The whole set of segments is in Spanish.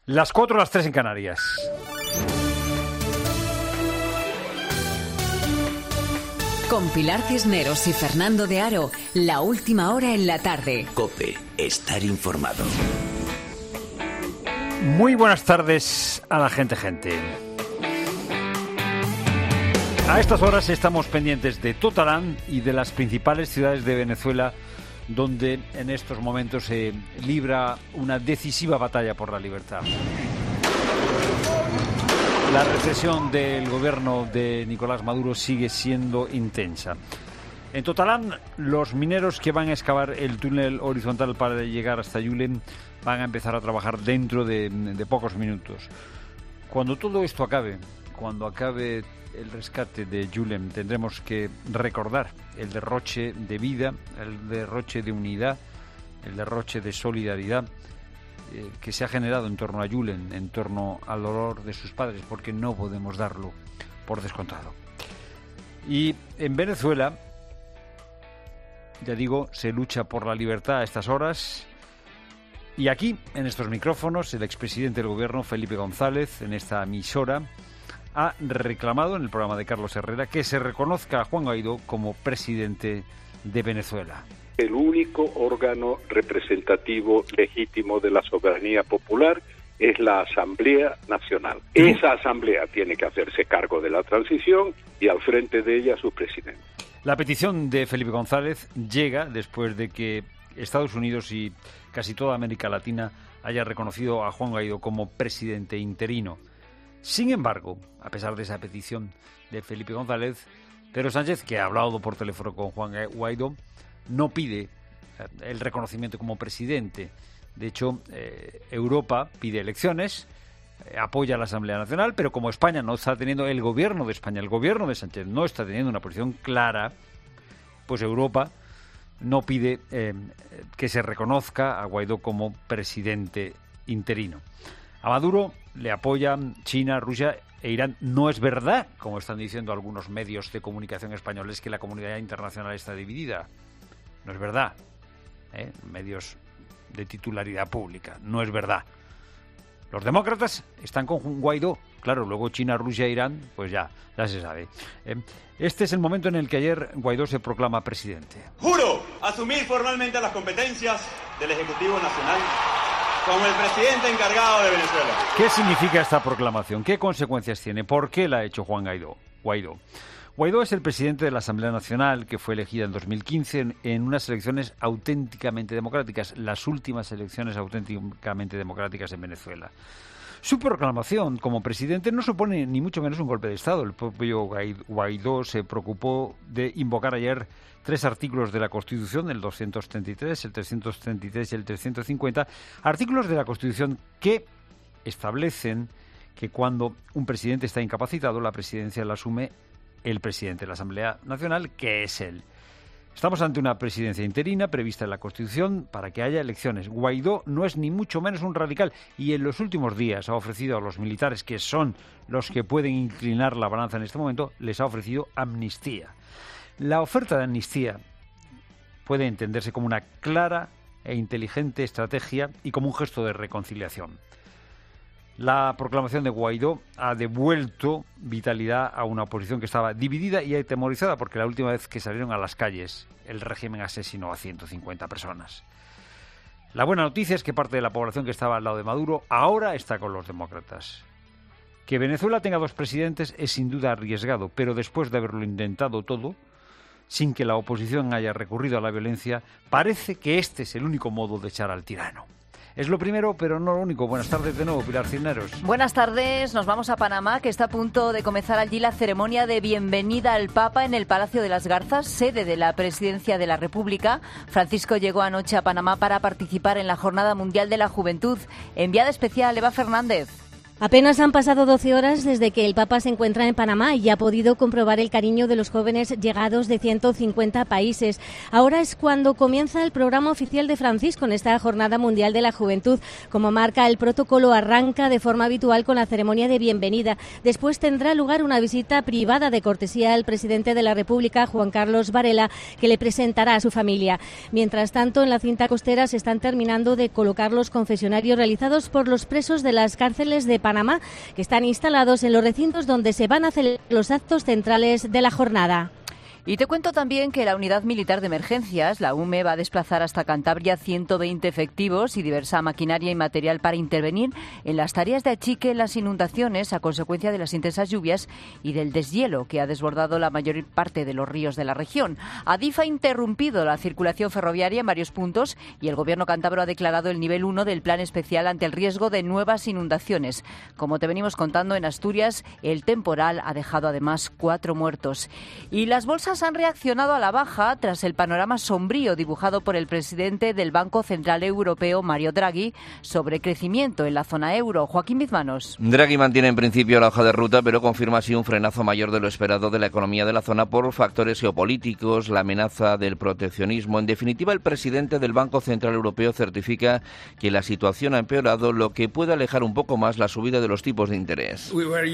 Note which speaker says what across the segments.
Speaker 1: Las 4, las 3 en Canarias.
Speaker 2: Con Pilar Cisneros y Fernando de Aro, la última hora en la tarde.
Speaker 3: COPE, estar informado.
Speaker 1: Muy buenas tardes a la gente. A estas horas estamos pendientes de Totalán y de las principales ciudades de Venezuela, donde en estos momentos se libra una decisiva batalla por la libertad. La represión del gobierno de Nicolás Maduro sigue siendo intensa. En Totalán, los mineros que van a excavar el túnel horizontal para llegar hasta Yulen van a empezar a trabajar dentro de pocos minutos. Cuando todo esto acabe, cuando acabe el rescate de Yulen, tendremos que recordar el derroche de vida, el derroche de unidad, el derroche de solidaridad que se ha generado en torno a Yulen, en torno al dolor de sus padres, porque no podemos darlo por descontado. Y en Venezuela, ya digo, se lucha por la libertad a estas horas. Y aquí, en estos micrófonos, el expresidente del gobierno, Felipe González, en esta emisora, ha reclamado en el programa de Carlos Herrera que se reconozca a Juan Guaidó como presidente de Venezuela.
Speaker 4: El único órgano representativo legítimo de la soberanía popular es la Asamblea Nacional. Esa Asamblea tiene que hacerse cargo de la transición y al frente de ella su presidente.
Speaker 1: La petición de Felipe González llega después de que Estados Unidos y casi toda América Latina haya reconocido a Juan Guaidó como presidente interino. Sin embargo, a pesar de esa petición de Felipe González, Pedro Sánchez, que ha hablado por teléfono con Juan Guaidó, no pide el reconocimiento como presidente. De hecho, Europa pide elecciones, apoya a la Asamblea Nacional, pero como España no está teniendo, el gobierno de España, el gobierno de Sánchez no está teniendo una posición clara, pues Europa no pide que se reconozca a Guaidó como presidente interino. A Maduro le apoyan China, Rusia e Irán. No es verdad, como están diciendo algunos medios de comunicación españoles, que la comunidad internacional está dividida. No es verdad. Medios de titularidad pública. No es verdad. Los demócratas están con Guaidó. Claro, luego China, Rusia e Irán, pues ya se sabe. Este es el momento en el que ayer Guaidó se proclama presidente.
Speaker 5: Juro asumir formalmente las competencias del Ejecutivo Nacional como el presidente encargado de Venezuela.
Speaker 1: ¿Qué significa esta proclamación? ¿Qué consecuencias tiene? ¿Por qué la ha hecho Juan Guaidó? Guaidó es el presidente de la Asamblea Nacional, que fue elegida en 2015 en unas elecciones auténticamente democráticas, las últimas elecciones auténticamente democráticas en Venezuela. Su proclamación como presidente no supone ni mucho menos un golpe de Estado. El propio Guaidó se preocupó de invocar ayer 3 artículos de la Constitución, el 233, el 333 y el 350, artículos de la Constitución que establecen que cuando un presidente está incapacitado, la presidencia la asume el presidente de la Asamblea Nacional, que es él. Estamos ante una presidencia interina prevista en la Constitución para que haya elecciones. Guaidó no es ni mucho menos un radical y en los últimos días ha ofrecido a los militares, que son los que pueden inclinar la balanza en este momento, les ha ofrecido amnistía. La oferta de amnistía puede entenderse como una clara e inteligente estrategia y como un gesto de reconciliación. La proclamación de Guaidó ha devuelto vitalidad a una oposición que estaba dividida y atemorizada porque la última vez que salieron a las calles el régimen asesinó a 150 personas. La buena noticia es que parte de la población que estaba al lado de Maduro ahora está con los demócratas. Que Venezuela tenga 2 presidentes es sin duda arriesgado, pero después de haberlo intentado todo, sin que la oposición haya recurrido a la violencia, parece que este es el único modo de echar al tirano. Es lo primero, pero no lo único. Buenas tardes de nuevo, Pilar Cisneros.
Speaker 6: Buenas tardes. Nos vamos a Panamá, que está a punto de comenzar allí la ceremonia de bienvenida al Papa en el Palacio de las Garzas, sede de la Presidencia de la República. Francisco llegó anoche a Panamá para participar en la Jornada Mundial de la Juventud. Enviada especial, Eva Fernández.
Speaker 7: Apenas han pasado 12 horas desde que el Papa se encuentra en Panamá y ha podido comprobar el cariño de los jóvenes llegados de 150 países. Ahora es cuando comienza el programa oficial de Francisco en esta Jornada Mundial de la Juventud. Como marca el protocolo, arranca de forma habitual con la ceremonia de bienvenida. Después tendrá lugar una visita privada de cortesía al presidente de la República, Juan Carlos Varela, que le presentará a su familia. Mientras tanto, en la cinta costera se están terminando de colocar los confesionarios realizados por los presos de las cárceles de Panamá, que están instalados en los recintos donde se van a celebrar los actos centrales de la jornada.
Speaker 6: Y te cuento también que la Unidad Militar de Emergencias, la UME, va a desplazar hasta Cantabria 120 efectivos y diversa maquinaria y material para intervenir en las tareas de achique en las inundaciones a consecuencia de las intensas lluvias y del deshielo que ha desbordado la mayor parte de los ríos de la región. Adif ha interrumpido la circulación ferroviaria en varios puntos y el Gobierno cántabro ha declarado el nivel 1 del plan especial ante el riesgo de nuevas inundaciones. Como te venimos contando, en Asturias el temporal ha dejado además 4 muertos. Y las bolsas han reaccionado a la baja tras el panorama sombrío dibujado por el presidente del Banco Central Europeo, Mario Draghi, sobre crecimiento en la zona euro. Joaquín Bizmanos.
Speaker 8: Draghi mantiene en principio la hoja de ruta, pero confirma así un frenazo mayor de lo esperado de la economía de la zona por factores geopolíticos, la amenaza del proteccionismo. En definitiva, el presidente del Banco Central Europeo certifica que la situación ha empeorado, lo que puede alejar un poco más la subida de los tipos de interés.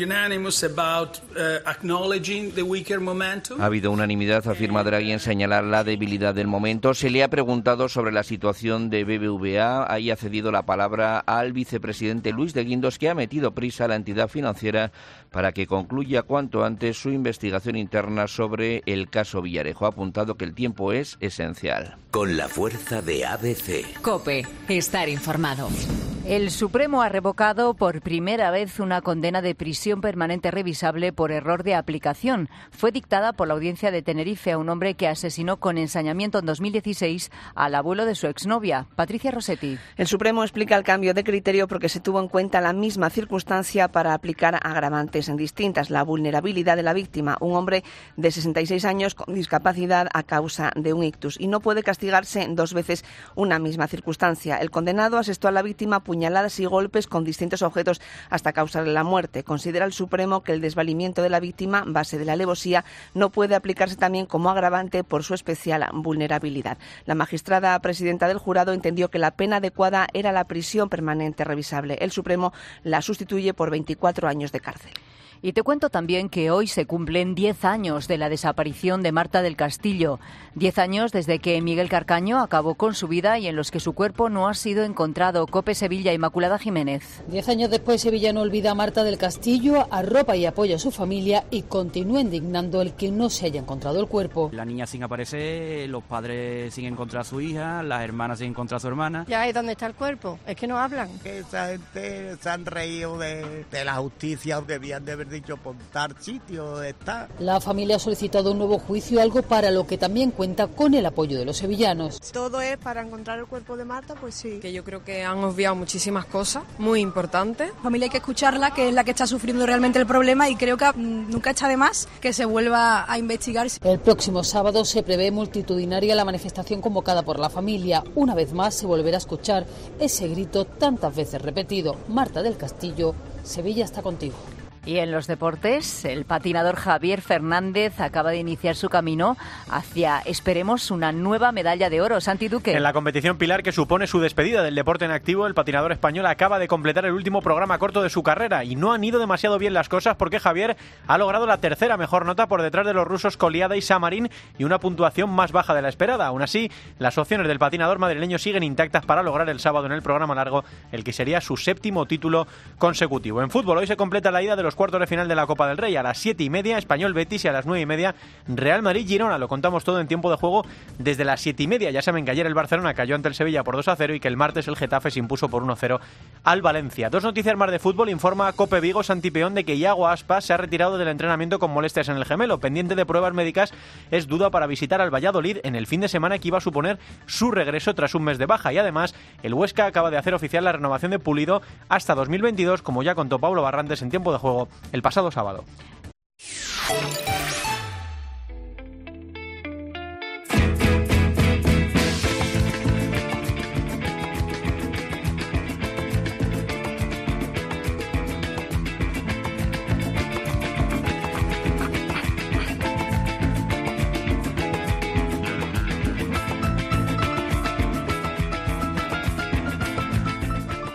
Speaker 8: Ha habido unanimidad, afirma Draghi, en señalar la debilidad del momento. Se le ha preguntado sobre la situación de BBVA. Ahí ha cedido la palabra al vicepresidente Luis de Guindos, que ha metido prisa a la entidad financiera para que concluya cuanto antes su investigación interna sobre el caso Villarejo. Ha apuntado que el tiempo es esencial.
Speaker 3: Con la fuerza de ABC.
Speaker 2: COPE. Estar informado.
Speaker 6: El Supremo ha revocado por primera vez una condena de prisión permanente revisable por error de aplicación. Fue dictada por la Audiencia de Tenerife a un hombre que asesinó con ensañamiento en 2016 al abuelo de su exnovia, Patricia Rossetti.
Speaker 9: El Supremo explica el cambio de criterio porque se tuvo en cuenta la misma circunstancia para aplicar agravantes distintas: la vulnerabilidad de la víctima, un hombre de 66 años con discapacidad a causa de un ictus, y no puede castigarse 2 veces una misma circunstancia. El condenado asestó a la víctima puñaladas y golpes con distintos objetos hasta causarle la muerte. Considera el Supremo que el desvalimiento de la víctima, base de la alevosía, no puede aplicarse también como agravante por su especial vulnerabilidad. La magistrada presidenta del jurado entendió que la pena adecuada era la prisión permanente revisable. El Supremo la sustituye por 24 años de cárcel.
Speaker 6: Y te cuento también que hoy se cumplen 10 años de la desaparición de Marta del Castillo. 10 años desde que Miguel Carcaño acabó con su vida y en los que su cuerpo no ha sido encontrado. COPE Sevilla, Inmaculada Jiménez.
Speaker 10: 10 años después, Sevilla no olvida a Marta del Castillo, arropa y apoya a su familia y continúa indignando el que no se haya encontrado el cuerpo.
Speaker 11: La niña sin aparecer, los padres sin encontrar a su hija, las hermanas sin encontrar a su hermana.
Speaker 12: Ya es donde está el cuerpo, es que no hablan.
Speaker 13: Esa gente se han reído de la justicia, debían de haber dicho por tal sitio donde está.
Speaker 10: La familia ha solicitado un nuevo juicio, algo para lo que también cuenta con el apoyo de los sevillanos.
Speaker 12: Todo es para encontrar el cuerpo de Marta, pues sí.
Speaker 14: Que yo creo que han obviado muchísimas cosas muy importantes.
Speaker 15: La familia hay que escucharla, que es la que está sufriendo realmente el problema, y creo que nunca está de más que se vuelva a investigar.
Speaker 10: El próximo sábado se prevé multitudinaria la manifestación convocada por la familia. Una vez más se volverá a escuchar ese grito tantas veces repetido: Marta del Castillo, Sevilla está contigo.
Speaker 6: Y en los deportes, el patinador Javier Fernández acaba de iniciar su camino hacia, esperemos, una nueva medalla de oro. Santi Duque.
Speaker 16: En la competición Pilar, que supone su despedida del deporte en activo, el patinador español acaba de completar el último programa corto de su carrera y no han ido demasiado bien las cosas porque Javier ha logrado la tercera mejor nota por detrás de los rusos Koliada y Samarin y una puntuación más baja de la esperada. Aún así, las opciones del patinador madrileño siguen intactas para lograr el sábado en el programa largo el que sería su 7º título consecutivo. En fútbol, hoy se completa la ida de los cuartos de final de la Copa del Rey. A las 7:30 Español Betis y a las 9:30 Real Madrid Girona. Lo contamos todo en tiempo de juego desde las 7:30. Ya saben que ayer el Barcelona cayó ante el Sevilla por 2-0 y que el martes el Getafe se impuso por 1-0 al Valencia. 2 noticias más de fútbol. Informa Cope Vigo Santipeón de que Iago Aspas se ha retirado del entrenamiento con molestias en el gemelo. Pendiente de pruebas médicas, es duda para visitar al Valladolid en el fin de semana que iba a suponer su regreso tras un mes de baja. Y además, el Huesca acaba de hacer oficial la renovación de Pulido hasta 2022, como ya contó Pablo Barrantes en tiempo de juego el pasado sábado.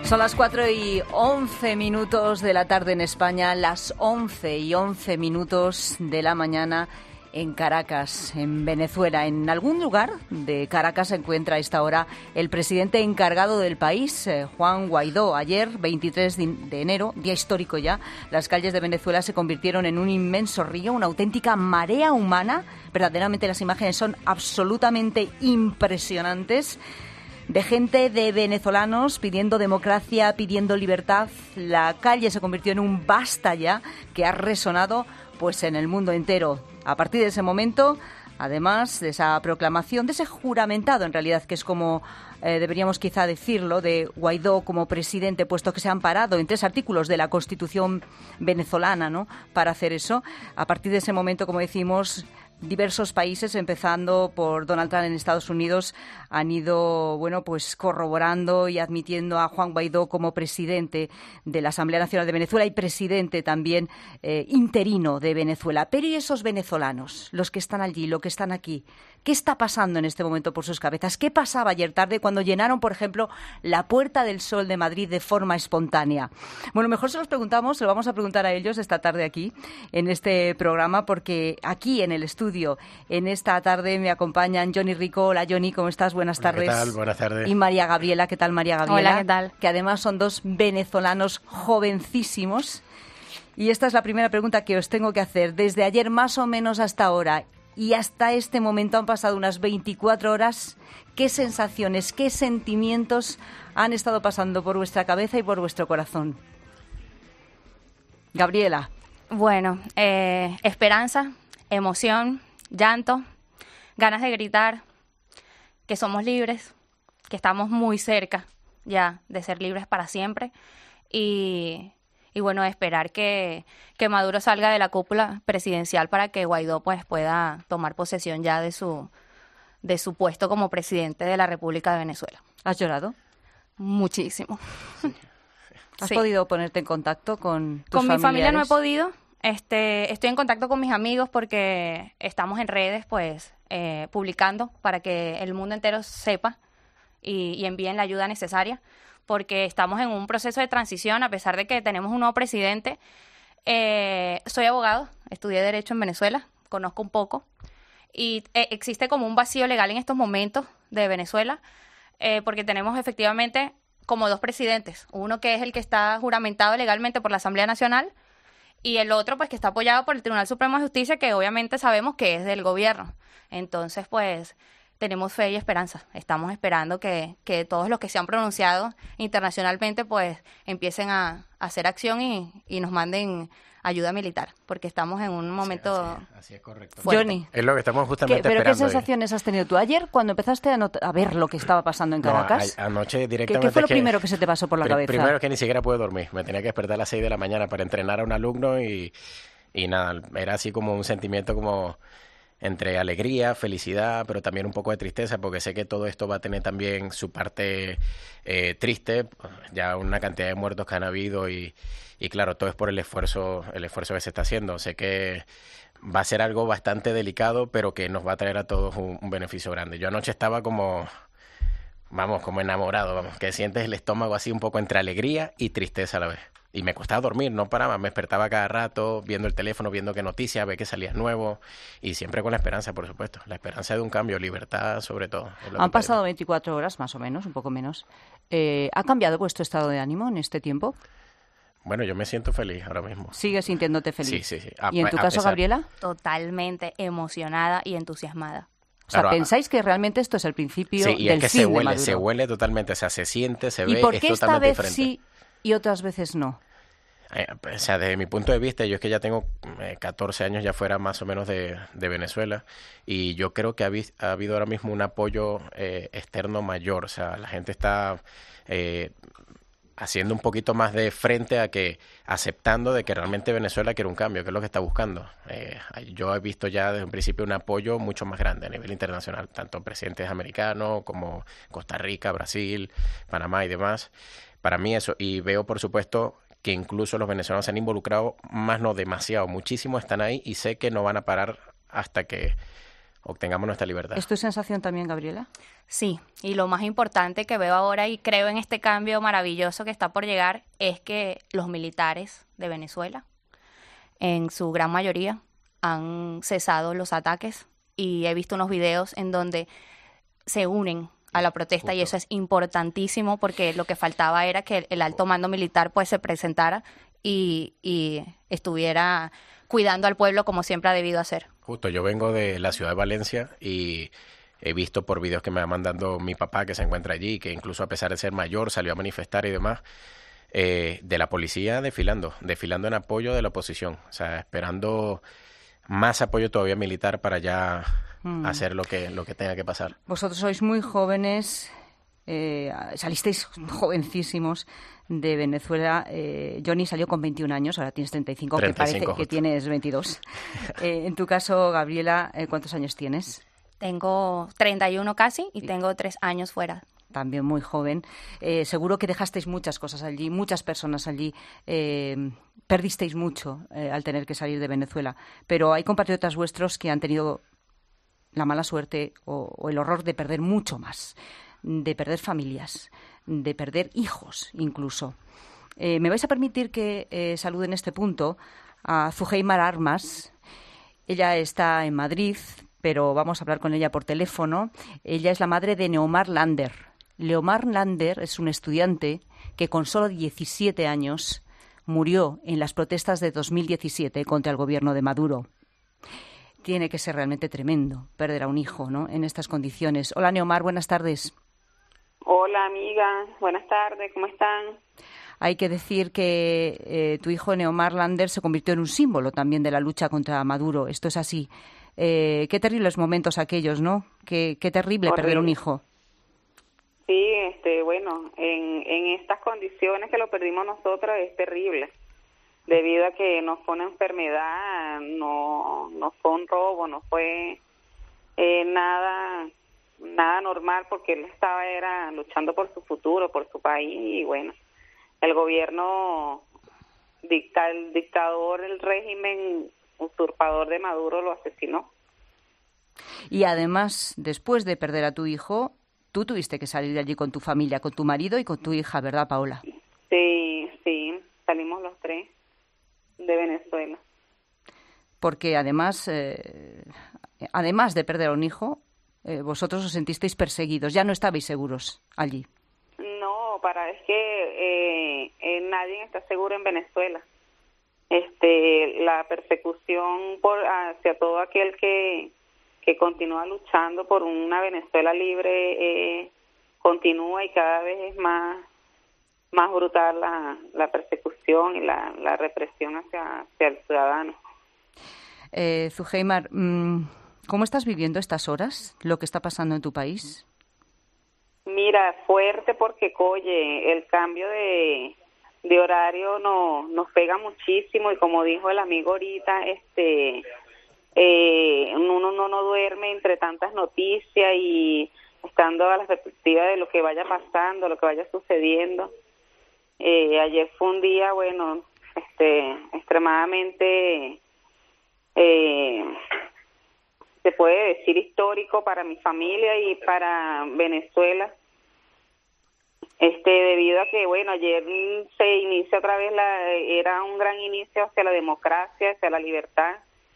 Speaker 6: Son las 4:11 de la tarde en España, las 11:11 de la mañana en Caracas, en Venezuela. En algún lugar de Caracas se encuentra a esta hora el presidente encargado del país, Juan Guaidó. Ayer, 23 de enero, día histórico ya, las calles de Venezuela se convirtieron en un inmenso río, una auténtica marea humana. Verdaderamente las imágenes son absolutamente impresionantes. De gente, de venezolanos pidiendo democracia, pidiendo libertad. La calle se convirtió en un basta ya que ha resonado pues en el mundo entero. A partir de ese momento, además de esa proclamación, de ese juramentado en realidad, que es como deberíamos quizá decirlo, de Guaidó como presidente, puesto que se ha amparado en 3 artículos de la Constitución venezolana, ¿no?, para hacer eso. A partir de ese momento, como decimos, diversos países, empezando por Donald Trump en Estados Unidos, han ido, bueno, pues corroborando y admitiendo a Juan Guaidó como presidente de la Asamblea Nacional de Venezuela y presidente también interino de Venezuela. Pero ¿y esos venezolanos, los que están allí, los que están aquí? ¿Qué está pasando en este momento por sus cabezas? ¿Qué pasaba ayer tarde cuando llenaron, por ejemplo, la Puerta del Sol de Madrid de forma espontánea? Bueno, mejor se los preguntamos, se lo vamos a preguntar a ellos esta tarde aquí, en este programa, porque aquí en el estudio, en esta tarde me acompañan Johnny Rico. Hola, Johnny, ¿cómo estás? Buenas tardes.
Speaker 17: ¿Qué tal? Buenas tardes.
Speaker 6: Y María Gabriela. ¿Qué tal, María Gabriela?
Speaker 18: Hola, ¿qué tal?
Speaker 6: Que además son 2 venezolanos jovencísimos. Y esta es la primera pregunta que os tengo que hacer. Desde ayer más o menos hasta ahora y hasta este momento han pasado unas 24 horas. ¿Qué sensaciones, qué sentimientos han estado pasando por vuestra cabeza y por vuestro corazón? Gabriela.
Speaker 18: Bueno, esperanza, emoción, llanto, ganas de gritar, que somos libres, que estamos muy cerca ya de ser libres para siempre y bueno, esperar que Maduro salga de la cúpula presidencial para que Guaidó pues pueda tomar posesión ya de su puesto como presidente de la República de Venezuela.
Speaker 6: ¿Has llorado?
Speaker 18: Muchísimo.
Speaker 6: ¿Has podido ponerte en contacto con tus
Speaker 18: familiares? Con mi familia no he podido. Estoy en contacto con mis amigos porque estamos en redes pues publicando para que el mundo entero sepa y envíen la ayuda necesaria, porque estamos en un proceso de transición a pesar de que tenemos un nuevo presidente. Soy abogado, estudié Derecho en Venezuela, conozco un poco y existe como un vacío legal en estos momentos de Venezuela porque tenemos efectivamente como 2 presidentes, uno que es el que está juramentado legalmente por la Asamblea Nacional y el otro pues que está apoyado por el Tribunal Supremo de Justicia, que obviamente sabemos que es del gobierno. Entonces pues tenemos fe y esperanza. Estamos esperando que todos los que se han pronunciado internacionalmente pues empiecen a hacer acción y nos manden ayuda militar, porque estamos en un momento...
Speaker 17: Así es correcto.
Speaker 6: Johnny.
Speaker 17: Es lo que estamos justamente
Speaker 6: ¿Pero
Speaker 17: esperando.
Speaker 6: qué sensaciones has tenido tú ayer cuando empezaste a ver lo que estaba pasando en Caracas?
Speaker 17: Anoche directamente...
Speaker 6: ¿Qué fue lo primero que se te pasó por la cabeza?
Speaker 17: Primero que ni siquiera pude dormir. Me tenía que despertar a las 6 de la mañana para entrenar a un alumno y nada, era así como un sentimiento como entre alegría, felicidad, pero también un poco de tristeza, porque sé que todo esto va a tener también su parte triste, ya una cantidad de muertos que han habido y claro, todo es por el esfuerzo que se está haciendo. Sé que va a ser algo bastante delicado, pero que nos va a traer a todos un beneficio grande. Yo anoche estaba como enamorado, que sientes el estómago así un poco entre alegría y tristeza a la vez. Y me costaba dormir, no paraba, me despertaba cada rato, viendo el teléfono, viendo qué noticias, ver qué salías nuevo, y siempre con la esperanza, por supuesto, la esperanza de un cambio, libertad sobre todo.
Speaker 6: Han pasado 24 horas, más o menos, un poco menos. ¿Ha cambiado vuestro estado de ánimo en este tiempo?
Speaker 17: Bueno, yo me siento feliz ahora mismo.
Speaker 6: ¿Sigues sintiéndote feliz?
Speaker 17: Sí.
Speaker 6: ¿Y en tu caso, Gabriela?
Speaker 18: Totalmente emocionada y entusiasmada.
Speaker 6: O sea, ¿pensáis que realmente esto es el principio del fin de Maduro?
Speaker 17: Sí, y es que se huele totalmente, o sea, se siente, se ve, es totalmente diferente.
Speaker 6: ¿Y por qué esta vez sí y otras veces no?
Speaker 17: O sea, desde mi punto de vista, yo es que ya tengo 14 años ya fuera más o menos de Venezuela y yo creo que ha habido ahora mismo un apoyo externo mayor. O sea, la gente está haciendo un poquito más de frente a que, aceptando de que realmente Venezuela quiere un cambio, que es lo que está buscando. Yo he visto ya desde un principio un apoyo mucho más grande a nivel internacional, tanto presidentes americanos como Costa Rica, Brasil, Panamá y demás. Para mí eso, y veo por supuesto que incluso los venezolanos se han involucrado, más no demasiado, muchísimo están ahí y sé que no van a parar hasta que obtengamos nuestra libertad.
Speaker 6: ¿Es tu sensación también, Gabriela?
Speaker 18: Sí, y lo más importante que veo ahora y creo en este cambio maravilloso que está por llegar es que los militares de Venezuela, en su gran mayoría, han cesado los ataques y he visto unos videos en donde se unen a la protesta y eso es importantísimo porque lo que faltaba era que el alto mando militar pues se presentara y estuviera cuidando al pueblo como siempre ha debido hacer.
Speaker 17: Justo, yo vengo de la ciudad de Valencia y he visto por videos que me va mandando mi papá que se encuentra allí, que incluso a pesar de ser mayor salió a manifestar y demás, de la policía desfilando en apoyo de la oposición, o sea, esperando más apoyo todavía militar para ya hacer lo que tenga que pasar.
Speaker 6: Vosotros sois muy jóvenes, salisteis jovencísimos de Venezuela. Johnny salió con 21 años, ahora tienes 35,
Speaker 17: 35
Speaker 6: que parece
Speaker 17: justo.
Speaker 6: que tienes 22. En tu caso, Gabriela, ¿cuántos años tienes?
Speaker 18: Tengo 31 casi y tengo 3 años fuera.
Speaker 6: También muy joven. Seguro que dejasteis muchas cosas allí, muchas personas allí. Perdisteis mucho al tener que salir de Venezuela. Pero hay compatriotas vuestros que han tenido la mala suerte o el horror de perder mucho más, de perder familias, de perder hijos incluso. Me vais a permitir que salude en este punto a Zuheimar Armas. Ella está en Madrid, pero vamos a hablar con ella por teléfono. Ella es la madre de Neomar Lander. Neomar Lander es un estudiante que con solo 17 años murió en las protestas de 2017 contra el gobierno de Maduro. Tiene que ser realmente tremendo perder a un hijo, ¿no?, en estas condiciones. Hola, Neomar, buenas tardes.
Speaker 19: Hola, amiga. Buenas tardes, ¿cómo están?
Speaker 6: Hay que decir que tu hijo Neomar Lander se convirtió en un símbolo también de la lucha contra Maduro. Esto es así. Qué terribles momentos aquellos, ¿no? Qué terrible perder un hijo.
Speaker 19: Sí, bueno, en estas condiciones que lo perdimos nosotros es terrible, debido a que no fue una enfermedad, no fue un robo, no fue nada normal, porque él era luchando por su futuro, por su país, y bueno, el gobierno el dictador, el régimen usurpador de Maduro lo asesinó.
Speaker 6: Y además, después de perder a tu hijo, tú tuviste que salir de allí con tu familia, con tu marido y con tu hija, ¿verdad, Paola?
Speaker 19: Sí, salimos los tres de Venezuela.
Speaker 6: Porque además de perder a un hijo, vosotros os sentisteis perseguidos, ya no estabais seguros allí.
Speaker 19: No, es que nadie está seguro en Venezuela. La persecución hacia todo aquel que continúa luchando por una Venezuela libre continúa, y cada vez es más brutal la persecución y la represión hacia el ciudadano.
Speaker 6: Zuheimar, ¿cómo estás viviendo estas horas, lo que está pasando en tu país?
Speaker 19: Mira, fuerte, porque el cambio de horario nos pega muchísimo, y como dijo el amigo ahorita, uno no duerme entre tantas noticias y estando a la expectativa de lo que vaya pasando, lo que vaya sucediendo. Ayer fue un día, bueno, extremadamente, se puede decir, histórico para mi familia y para Venezuela. Debido a que, bueno, ayer se inicia otra vez era un gran inicio hacia la democracia, hacia la libertad.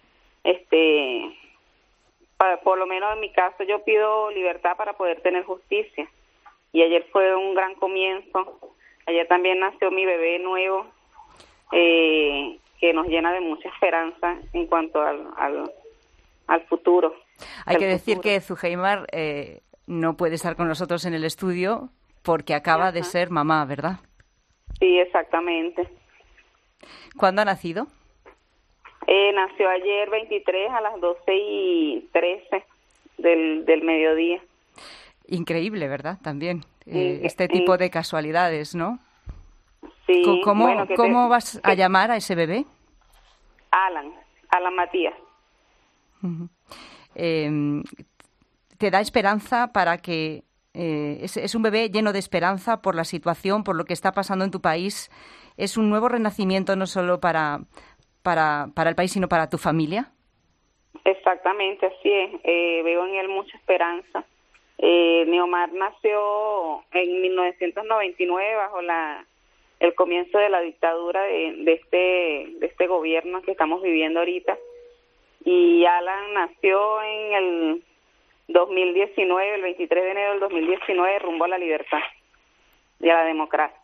Speaker 19: Por lo menos en mi caso, yo pido libertad para poder tener justicia. Y ayer fue un gran comienzo. Ayer también nació mi bebé nuevo, que nos llena de mucha esperanza en cuanto al futuro.
Speaker 6: Hay que decir que Zuheimar no puede estar con nosotros en el estudio porque acaba de ser mamá, ¿verdad?
Speaker 19: Sí, exactamente.
Speaker 6: ¿Cuándo ha nacido?
Speaker 19: Nació ayer 23 a las 12:13 del mediodía.
Speaker 6: Increíble, ¿verdad? También este tipo de casualidades, ¿no?
Speaker 19: Sí.
Speaker 6: ¿Cómo vas a llamar a ese bebé?
Speaker 19: Alan Matías.
Speaker 6: Uh-huh. ¿Te da esperanza para que es un bebé lleno de esperanza por la situación, por lo que está pasando en tu país? ¿Es un nuevo renacimiento no solo para el país, sino para tu familia?
Speaker 19: Exactamente, así es. Veo en él mucha esperanza. Neomar nació en 1999 bajo el comienzo de la dictadura de este gobierno que estamos viviendo ahorita, y Alan nació en el 2019, el 23 de enero del 2019, rumbo a la libertad y a la democracia.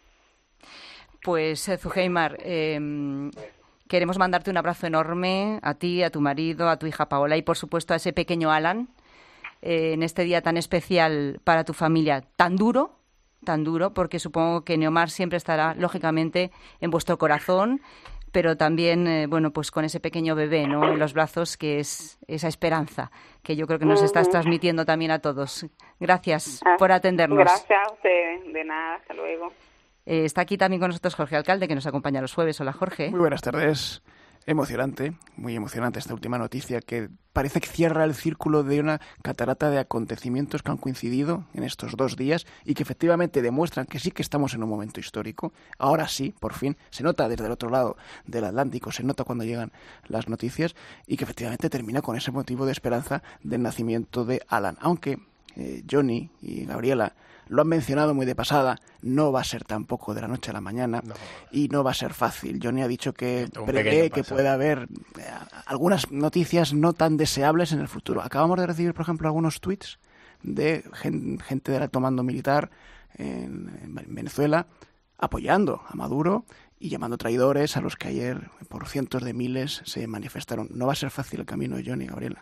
Speaker 6: Pues Zuheimar, queremos mandarte un abrazo enorme a ti, a tu marido, a tu hija Paola y por supuesto a ese pequeño Alan, en este día tan especial para tu familia, tan duro, porque supongo que Neomar siempre estará, lógicamente, en vuestro corazón, pero también, bueno, pues con ese pequeño bebé, ¿no?, en los brazos, que es esa esperanza que yo creo que nos estás transmitiendo también a todos. Gracias por atendernos.
Speaker 19: Gracias a ustedes, de nada, hasta luego.
Speaker 6: Está aquí también con nosotros Jorge Alcalde, que nos acompaña los jueves. Hola, Jorge.
Speaker 20: Muy buenas tardes. Emocionante, muy emocionante esta última noticia, que parece que cierra el círculo de una catarata de acontecimientos que han coincidido en estos 2 días y que efectivamente demuestran que sí que estamos en un momento histórico. Ahora sí, por fin, se nota desde el otro lado del Atlántico, se nota cuando llegan las noticias, y que efectivamente termina con ese motivo de esperanza del nacimiento de Alan. Aunque Johnny y Gabriela lo han mencionado muy de pasada, no va a ser tampoco de la noche a la mañana, y no va a ser fácil. Johnny ha dicho que prevé que pueda haber algunas noticias no tan deseables en el futuro. Acabamos de recibir, por ejemplo, algunos tweets de gente del alto mando militar en Venezuela apoyando a Maduro y llamando traidores a los que ayer por cientos de miles se manifestaron. No va a ser fácil el camino de Johnny, Gabriela.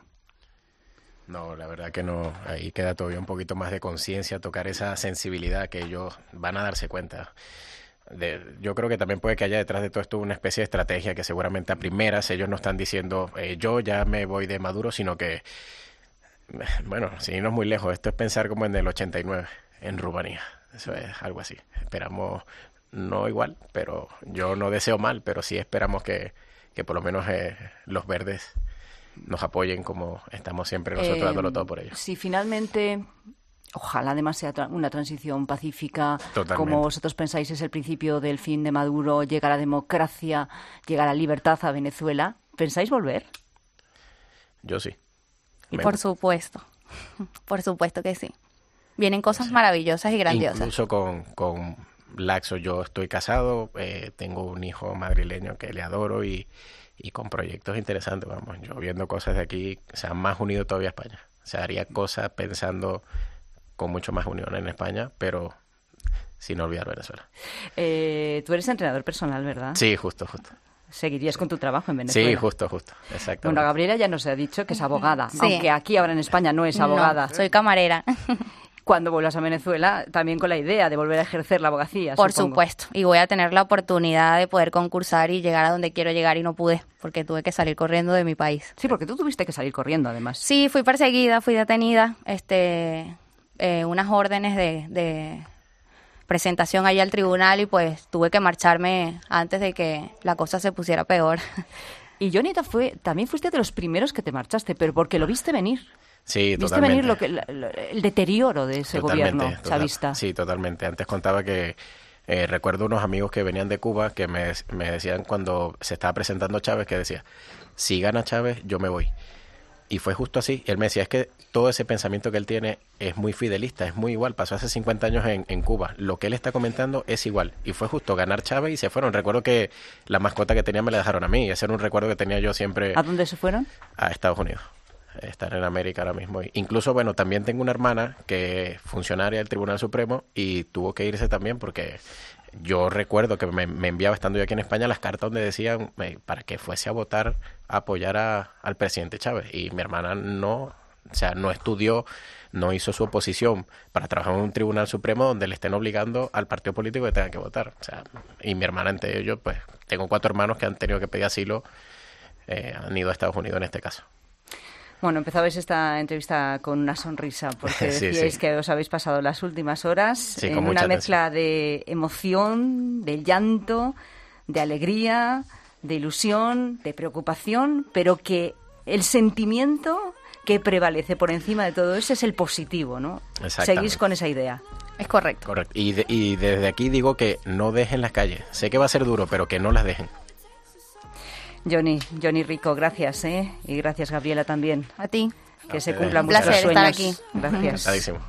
Speaker 17: No, la verdad que no. Ahí queda todavía un poquito más de conciencia, tocar esa sensibilidad que ellos van a darse cuenta. Yo creo que también puede que haya detrás de todo esto una especie de estrategia que seguramente a primeras ellos no están diciendo yo ya me voy de Maduro, sino que, bueno, sin irnos muy lejos, esto es pensar como en el 89, en Rumanía. Eso es algo así. Esperamos, no igual, pero yo no deseo mal, pero sí esperamos que por lo menos los verdes nos apoyen como estamos siempre nosotros dándolo todo por ellos.
Speaker 6: Si finalmente, ojalá además sea una transición pacífica,
Speaker 17: totalmente,
Speaker 6: como vosotros pensáis es el principio del fin de Maduro, llega la democracia, llega la libertad a Venezuela, ¿pensáis volver?
Speaker 17: Yo sí.
Speaker 18: Por supuesto que sí. Vienen cosas maravillosas y grandiosas.
Speaker 17: Incluso con Laxo, yo estoy casado, tengo un hijo madrileño que le adoro y con proyectos interesantes, vamos, yo viendo cosas de aquí, se han más unido todavía a España. Se haría cosas pensando con mucho más unión en España, pero sin olvidar Venezuela.
Speaker 6: Tú eres entrenador personal, ¿verdad?
Speaker 17: Sí, justo.
Speaker 6: ¿Seguirías con tu trabajo en Venezuela?
Speaker 17: Sí, justo, exactamente.
Speaker 6: Bueno, Gabriela ya nos ha dicho que es abogada, sí, aunque aquí ahora en España no es abogada.
Speaker 18: No, soy camarera.
Speaker 6: Cuando vuelvas a Venezuela, también con la idea de volver a ejercer la abogacía,
Speaker 18: Por
Speaker 6: supongo.
Speaker 18: supuesto, y voy a tener la oportunidad de poder concursar y llegar a donde quiero llegar y no pude, porque tuve que salir corriendo de mi país.
Speaker 6: Sí, porque tú tuviste que salir corriendo, además.
Speaker 18: Sí, fui perseguida, fui detenida, unas órdenes de presentación ahí al tribunal y pues tuve que marcharme antes de que la cosa se pusiera peor.
Speaker 6: Y Johnny, también fuiste de los primeros que te marchaste, pero porque lo viste venir.
Speaker 17: Sí,
Speaker 6: ¿viste
Speaker 17: totalmente.
Speaker 6: venir el deterioro de ese gobierno chavista?
Speaker 17: Sí, totalmente. Antes contaba que recuerdo unos amigos que venían de Cuba que me decían cuando se estaba presentando Chávez, que decía, si gana Chávez, yo me voy. Y fue justo así. Él me decía, es que todo ese pensamiento que él tiene es muy fidelista, es muy igual. Pasó hace 50 años en Cuba. Lo que él está comentando es igual. Y fue justo ganar Chávez y se fueron. Recuerdo que la mascota que tenía me la dejaron a mí. Ese era un recuerdo que tenía yo siempre.
Speaker 6: ¿A dónde se fueron?
Speaker 17: A Estados Unidos. Están en América ahora mismo. Incluso, bueno, también tengo una hermana que es funcionaria del Tribunal Supremo y tuvo que irse también porque yo recuerdo que me enviaba, estando yo aquí en España, las cartas donde decían para que fuese a votar, a apoyar al presidente Chávez. Y mi hermana no estudió, no hizo su oposición para trabajar en un Tribunal Supremo donde le estén obligando al partido político que tenga que votar. Y mi hermana, entre ellos, pues tengo 4 hermanos que han tenido que pedir asilo, han ido a Estados Unidos en este caso.
Speaker 6: Bueno, empezabais esta entrevista con una sonrisa, porque decíais que os habéis pasado las últimas horas en una mezcla de emoción, de llanto, de alegría, de ilusión, de preocupación, pero que el sentimiento que prevalece por encima de todo eso es el positivo, ¿no? Seguís con esa idea.
Speaker 18: Es correcto.
Speaker 17: Correcto. Y desde aquí digo que no dejen las calles. Sé que va a ser duro, pero que no las dejen.
Speaker 6: Johnny Rico, gracias, y gracias, Gabriela, también.
Speaker 18: A ti.
Speaker 6: Que se cumplan
Speaker 18: Un
Speaker 6: vuestros
Speaker 18: placer
Speaker 6: sueños.
Speaker 18: estar aquí.
Speaker 6: Gracias.
Speaker 17: Encantadísimo.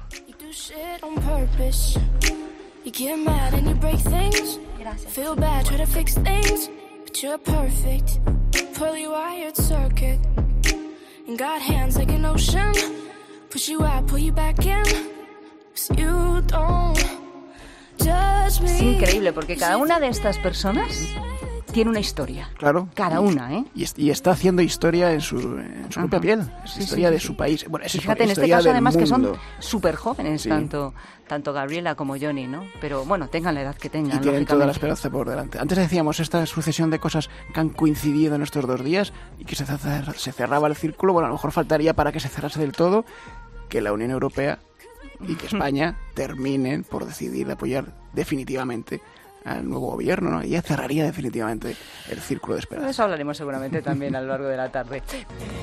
Speaker 21: You get mad and you break things. Feel bad, try to fix things. But you're perfect. Poorly wired circuit. And got hands like an ocean. Push you out, pull you back in. 'Cause you don't judge me.
Speaker 6: Es increíble porque cada una de estas personas tiene una historia.
Speaker 20: Claro.
Speaker 6: Cada una, ¿eh?
Speaker 20: Y está haciendo historia en su propia piel. Es historia de su país. Bueno, es
Speaker 6: Fíjate, en este
Speaker 20: historia
Speaker 6: caso
Speaker 20: del
Speaker 6: además que
Speaker 20: mundo.
Speaker 6: son súper jóvenes,
Speaker 20: Sí.
Speaker 6: tanto Gabriela como Johnny, ¿no? Pero bueno, tengan la edad que tengan.
Speaker 20: Y tienen toda la
Speaker 6: lógicamente.
Speaker 20: esperanza por delante. Antes decíamos esta sucesión de cosas que han coincidido en estos 2 días y que se cerraba el círculo. Bueno, a lo mejor faltaría para que se cerrase del todo que la Unión Europea y que España terminen por decidir apoyar definitivamente al nuevo gobierno, ¿no? Y ya cerraría definitivamente el círculo de esperanza.
Speaker 6: De eso hablaremos seguramente también a lo largo de la tarde.
Speaker 21: Te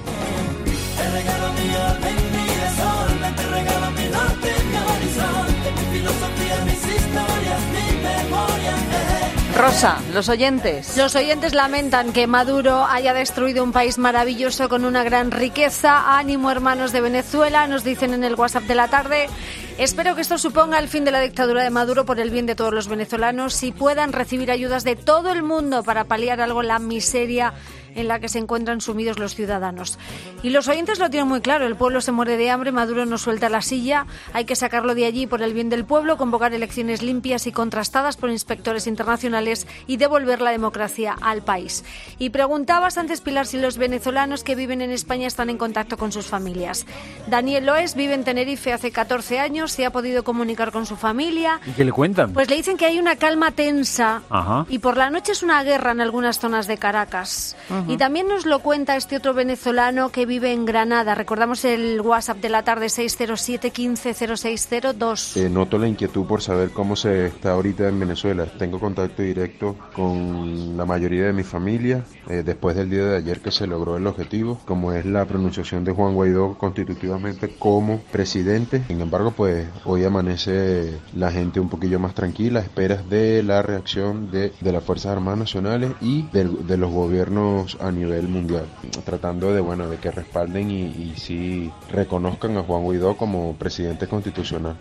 Speaker 21: regalo mi orden, mi desorden, te regalo mi norte, mi horizonte, mi filosofía, mis historias, mi memoria.
Speaker 6: Rosa, los oyentes.
Speaker 22: Los oyentes lamentan que Maduro haya destruido un país maravilloso con una gran riqueza. Ánimo, hermanos de Venezuela, nos dicen en el WhatsApp de la tarde. Espero que esto suponga el fin de la dictadura de Maduro por el bien de todos los venezolanos y puedan recibir ayudas de todo el mundo para paliar algo la miseria en la que se encuentran sumidos los ciudadanos. Y los oyentes lo tienen muy claro, el pueblo se muere de hambre, Maduro no suelta la silla, hay que sacarlo de allí por el bien del pueblo, convocar elecciones limpias y contrastadas por inspectores internacionales y devolver la democracia al país. Y preguntabas antes, Pilar, si los venezolanos que viven en España están en contacto con sus familias. Daniel Loes vive en Tenerife hace 14 años, se ha podido comunicar con su familia.
Speaker 1: ¿Y qué le cuentan?
Speaker 22: Pues le dicen que hay una calma tensa.
Speaker 1: Ajá.
Speaker 22: Y por la noche es una guerra en algunas zonas de Caracas. Y también nos lo cuenta este otro venezolano que vive en Granada. Recordamos el WhatsApp de la tarde 607 15 0602.
Speaker 23: Noto la inquietud por saber cómo se está ahorita en Venezuela. Tengo contacto directo con la mayoría de mi familia después del día de ayer que se logró el objetivo, como es la pronunciación de Juan Guaidó constitutivamente como presidente. Sin embargo, pues hoy amanece la gente un poquillo más tranquila, a esperas de la reacción de las Fuerzas Armadas Nacionales y de los gobiernos a nivel mundial, tratando de que respalden y sí reconozcan a Juan Guaidó como presidente constitucional.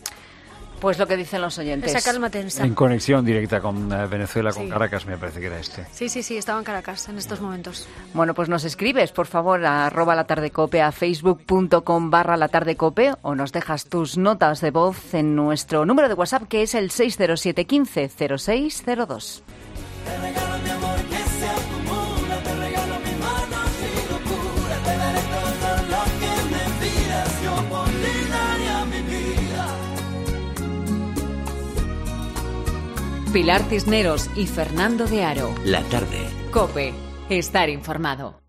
Speaker 6: Pues lo que dicen los oyentes.
Speaker 22: Esa calma tensa.
Speaker 1: En conexión directa con Venezuela, con
Speaker 22: Sí.
Speaker 1: Caracas, me parece que era este.
Speaker 22: Sí, estaba en Caracas en estos momentos.
Speaker 6: Bueno, pues nos escribes, por favor, a @latardecope, a facebook.com/latardecope o nos dejas tus notas de voz en nuestro número de WhatsApp, que es el 607 15 0602.
Speaker 21: Te regalo mi amor que se acumula, te regalo mi mano, mi locura, te daré todo lo que me pidas, yo por ti daría mi vida.
Speaker 2: Pilar Cisneros y Fernando de Aro.
Speaker 3: La tarde.
Speaker 2: COPE. Estar informado.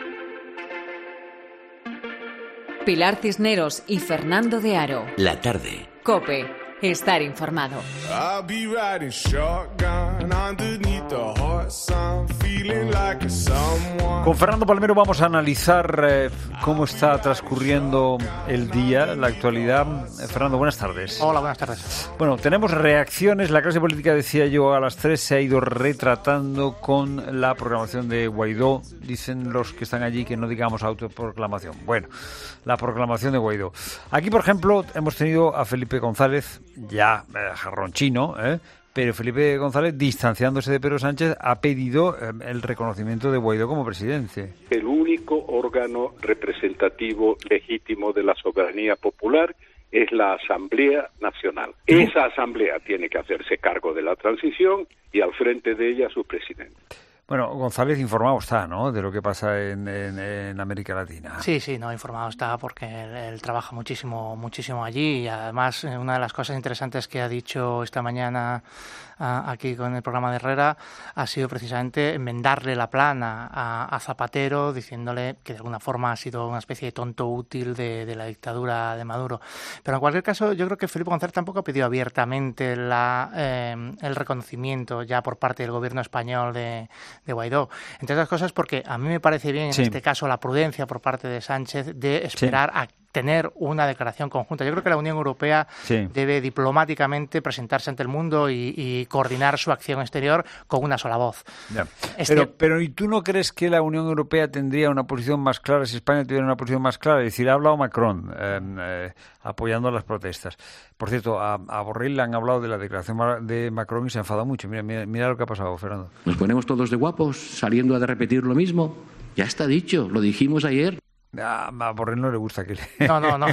Speaker 2: Pilar Cisneros y Fernando de Aro.
Speaker 3: La tarde.
Speaker 2: COPE. Estar informado.
Speaker 24: I'll be riding shotgun underneath the hot sun, feeling like a someone.
Speaker 1: Con Fernando Palmero vamos a analizar cómo está transcurriendo el día, la actualidad. Fernando, buenas tardes.
Speaker 25: Hola, buenas tardes.
Speaker 1: Bueno, tenemos reacciones. La clase política, decía yo, a las 3 se ha ido retratando con la proclamación de Guaidó. Dicen los que están allí que no digamos autoproclamación. Bueno, la proclamación de Guaidó. Aquí, por ejemplo, hemos tenido a Felipe González, ya jarronchino, pero Felipe González, distanciándose de Pedro Sánchez, ha pedido el reconocimiento de Guaidó como presidente.
Speaker 4: El único órgano representativo legítimo de la soberanía popular es la Asamblea Nacional. Esa Asamblea tiene que hacerse cargo de la transición y al frente de ella su presidente.
Speaker 1: Bueno, González informado está, ¿no?, de lo que pasa en América Latina.
Speaker 25: Sí, no, informado está porque él trabaja muchísimo allí y además una de las cosas interesantes que ha dicho esta mañana aquí con el programa de Herrera ha sido precisamente enmendarle la plana a Zapatero, diciéndole que de alguna forma ha sido una especie de tonto útil de la dictadura de Maduro. Pero en cualquier caso, yo creo que Felipe González tampoco ha pedido abiertamente el reconocimiento ya por parte del gobierno español de Guaidó. Entre otras cosas porque a mí me parece bien en este caso la prudencia por parte de Sánchez de esperar tener una declaración conjunta. Yo creo que la Unión Europea debe diplomáticamente presentarse ante el mundo y coordinar su acción exterior con una sola voz.
Speaker 1: Ya. Pero ¿y tú no crees que la Unión Europea tendría una posición más clara si España tuviera una posición más clara? Es decir, ha hablado Macron apoyando las protestas. Por cierto, a Borrell le han hablado de la declaración de Macron y se ha enfadado mucho. Mira lo que ha pasado, Fernando.
Speaker 5: Nos ponemos todos de guapos saliendo a repetir lo mismo. Ya está dicho, lo dijimos ayer.
Speaker 1: A Borrell no le gusta que
Speaker 25: No.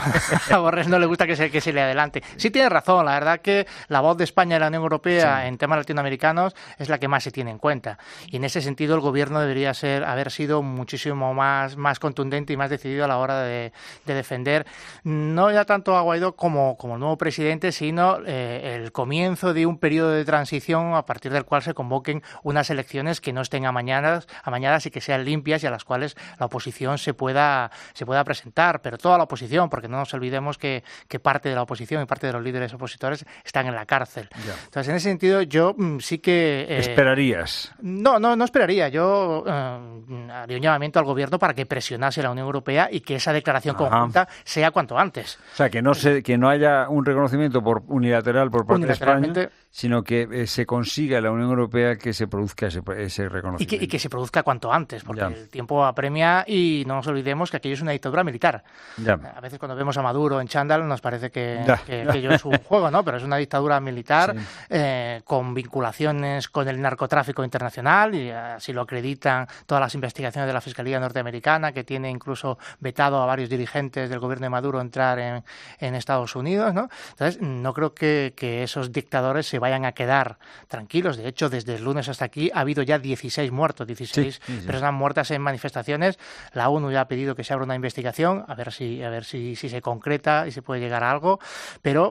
Speaker 25: A Borrell no le gusta que se le adelante. Sí tiene razón, la verdad que la voz de España y la Unión Europea en temas latinoamericanos es la que más se tiene en cuenta. Y en ese sentido el gobierno debería haber sido muchísimo más contundente y más decidido a la hora de defender no ya tanto a Guaidó como el nuevo presidente, sino el comienzo de un periodo de transición a partir del cual se convoquen unas elecciones que no estén amañadas y que sean limpias y a las cuales la oposición se pueda presentar, pero toda la oposición, porque no nos olvidemos que parte de la oposición y parte de los líderes opositores están en la cárcel. Ya. Entonces, en ese sentido, yo sí que...
Speaker 1: ¿Esperarías?
Speaker 25: No esperaría. Yo haría un llamamiento al gobierno para que presionase a la Unión Europea y que esa declaración conjunta sea cuanto antes.
Speaker 1: O sea, que no haya un reconocimiento unilateral por parte de España, sino que se consiga en la Unión Europea que se produzca ese reconocimiento.
Speaker 25: Y que se produzca cuanto antes, porque el tiempo apremia y no nos olvidemos que aquello es una dictadura militar. A veces cuando vemos a Maduro en chándal nos parece que aquello es un juego, ¿no? Pero es una dictadura militar con vinculaciones con el narcotráfico internacional, y así lo acreditan todas las investigaciones de la Fiscalía norteamericana, que tiene incluso vetado a varios dirigentes del gobierno de Maduro entrar en Estados Unidos, ¿no? Entonces, no creo que esos dictadores se vayan a quedar tranquilos. De hecho, desde el lunes hasta aquí ha habido ya 16 muertos, 16 personas muertas en manifestaciones. La ONU ya ha pedido que se abra una investigación, a ver si se concreta y se puede llegar a algo, pero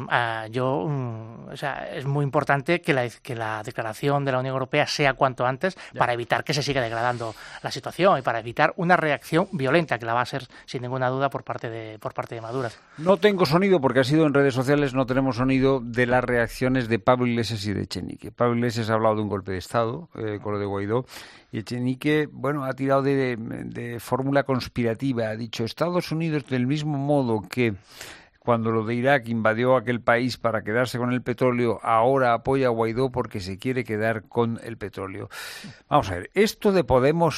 Speaker 25: es muy importante que la declaración de la Unión Europea sea cuanto antes para evitar que se siga degradando la situación y para evitar una reacción violenta, que la va a ser sin ninguna duda por parte de Maduro.
Speaker 1: No tengo sonido porque ha sido en redes sociales, no tenemos sonido de las reacciones de Pablo Iglesias y de Echenique. Pablo Iglesias ha hablado de un golpe de Estado con lo de Guaidó, y Echenique, ha tirado de fórmula conspirativa. Ha dicho, Estados Unidos, del mismo modo que cuando lo de Irak invadió aquel país para quedarse con el petróleo, ahora apoya a Guaidó porque se quiere quedar con el petróleo. Vamos a ver, ¿esto de Podemos